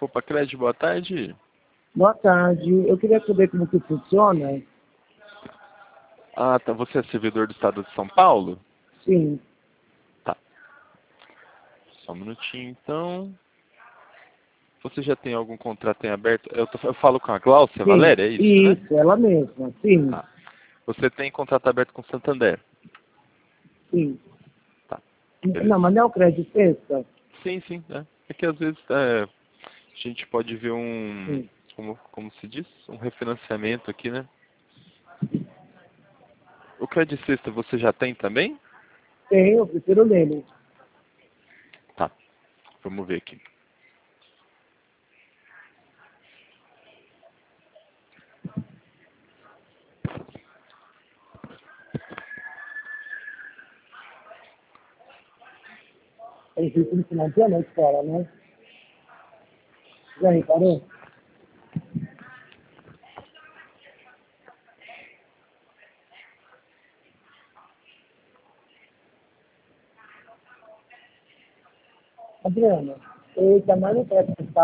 Copa Crédito, boa tarde. Boa tarde. Eu queria saber como que funciona. Ah, tá. Você é servidor do Estado de São Paulo? Sim. Tá. Só um minutinho, então. Você já tem algum contrato em aberto? Eu falo com a Gláucia Sim. Valéria, é isso, né? Isso, ela mesma. Sim. Tá. Você tem contrato aberto com o Santander? Sim. Tá. Não, Beleza. mas não é o crédito sexta? Sim, sim. É que às vezes a gente pode ver Sim. como se diz? Um refinanciamento aqui, né? O crédito sexta você já tem também? Tem, eu prefiro nele. Tá. Vamos ver aqui. É difícil de financiar na escola, né? Já reparou? Adriana, eita, mas não quero